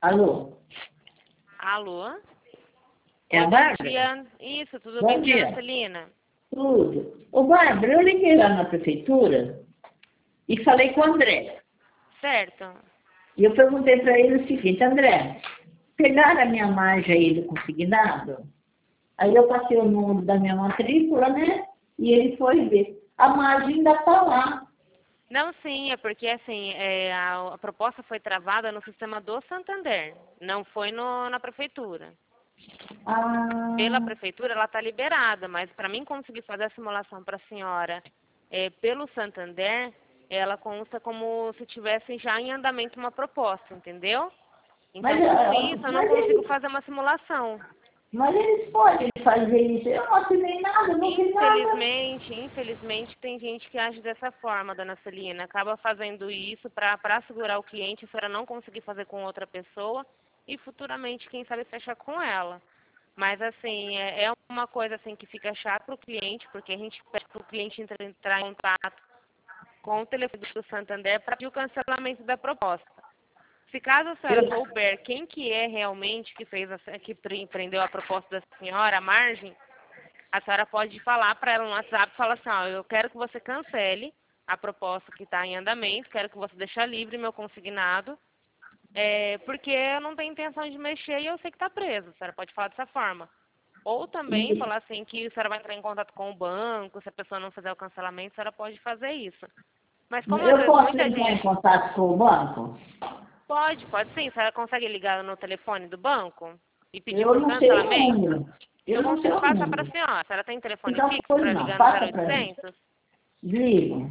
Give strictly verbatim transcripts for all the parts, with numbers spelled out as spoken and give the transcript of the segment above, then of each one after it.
Alô? Alô? É a Oi, Bárbara? bom dia. Isso, tudo Bom bem, dia. Celina? Tudo. Ô, Bárbara, eu liguei lá na prefeitura e falei com o André. Certo. E eu perguntei para ele o seguinte: André, pegaram a minha margem aí do consignado? Aí eu passei o número da minha matrícula, né? E ele foi ver. A margem ainda está lá. Não, sim, é porque assim, é, a, a proposta foi travada no sistema do Santander, não foi no, na prefeitura. Pela Ah, prefeitura ela está liberada, mas para mim conseguir fazer a simulação para a senhora é, pelo Santander, ela consta como se tivesse já em andamento uma proposta, entendeu? Então, mas, com ah, isso, eu não mas, consigo eles, fazer uma simulação. mas eles podem fazer isso. Eu não assinei nada, não fiz nada. Infelizmente, infelizmente, tem gente que age dessa forma, dona Celina. Acaba fazendo isso para segurar o cliente, a senhora não conseguir fazer com outra pessoa e futuramente, quem sabe, fechar com ela. Mas, assim, é, é uma coisa assim que fica chato para o cliente, porque a gente pede para o cliente entrar, entrar em contato com o telefone do Santander para pedir o cancelamento da proposta. Se caso a senhora Eu, souber quem que é realmente que fez a, que pre- prendeu a proposta da senhora, a margem, a senhora pode falar para ela no WhatsApp, falar assim, ó, eu quero que você cancele a proposta que está em andamento, quero que você deixe livre meu consignado, é, porque eu não tenho intenção de mexer e eu sei que está preso. A senhora pode falar dessa forma. Ou também e falar assim que a senhora vai entrar em contato com o banco, se a pessoa não fizer o cancelamento, a senhora pode fazer isso. Mas como às eu vezes posso muita entrar em gente... contato com o banco? Pode, pode sim. A senhora consegue ligar no telefone do banco e pedir Eu por não sei o cancelamento? número. Se eu Eu não sei consigo o passar para a número. senhora. A senhora tem telefone Então, fixo pois para não, ligar no passa para mim. zero oitocentos? Desliga.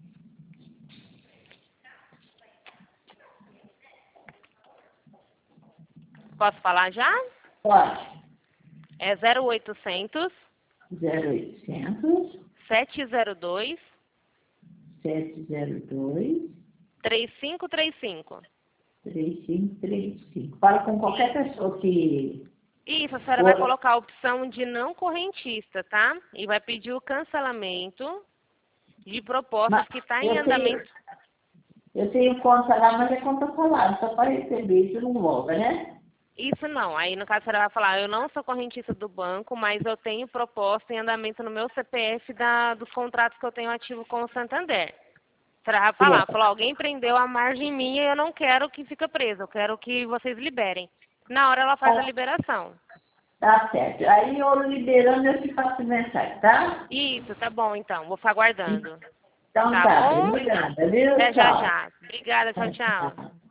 Posso falar já? Pode. É zero oitocentos, zero oitocentos, sete zero dois, sete zero dois, três cinco três cinco. três cinco três cinco. Fala com qualquer Isso. pessoa que Isso, a senhora vai for. colocar a opção de não correntista, tá? E vai pedir o cancelamento de propostas Mas que está em eu tenho, andamento. eu tenho conta lá, mas é conta falada, só para receber, isso não volta, né? Isso não. Aí, no caso, a senhora vai falar, eu não sou correntista do banco, mas eu tenho proposta em andamento no meu C P F da, dos contratos que eu tenho ativo com o Santander. A senhora vai falar, Certo. falou, alguém prendeu a margem minha e eu não quero que fique preso, eu quero que vocês liberem. Na hora ela faz a Tá, liberação. tá certo. Aí eu liberando, eu te faço mensagem, tá? Isso, tá bom então, vou ficar aguardando. Então Tá tá, bom? obrigada, viu? Até já Tchau. já. Obrigada, tchau, tchau. Tchau.